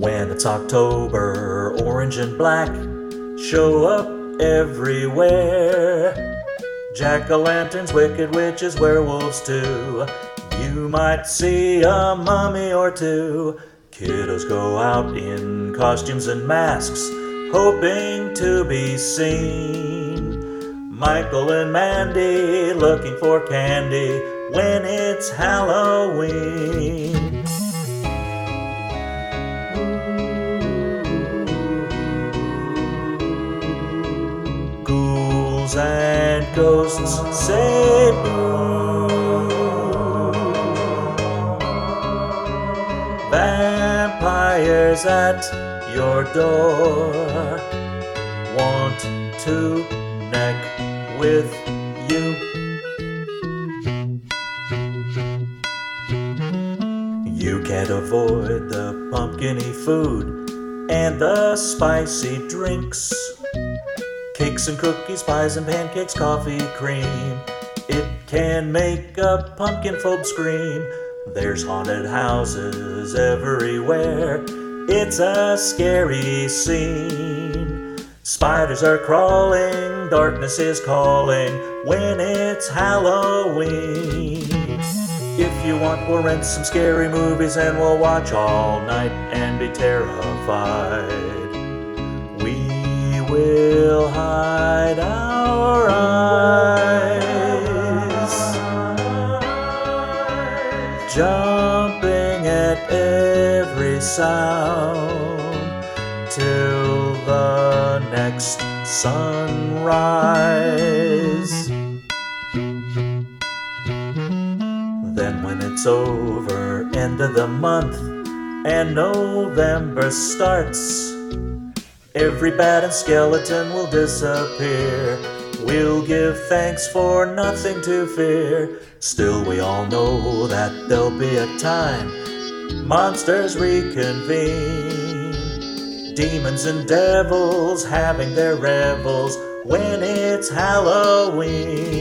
When it's October, orange and black show up everywhere. Jack-o'-lanterns, wicked witches, werewolves too. You might see a mummy or two. Kiddos go out in costumes and masks, hoping to be seen. Michael and Mandy looking for candy when it's Halloween. Ghouls and ghosts say boo. Vampires at your door want to neck with you. You can't avoid the pumpkin-y food and the spicy drinks. Cakes and cookies, pies and pancakes, coffee, cream. It can make a pumpkin phobe scream. There's haunted houses everywhere. It's a scary scene. Spiders are crawling, darkness is calling when it's Halloween. If you want, we'll rent some scary movies and we'll watch all night and be terrified. We will hide our eyes, jumping at every sound till the next sunrise. Then when it's over, end of the month, and November starts, every bat and skeleton will disappear. We'll give thanks for nothing to fear. Still we all know that there'll be a time monsters reconvene. Demons and devils having their revels when it's Halloween.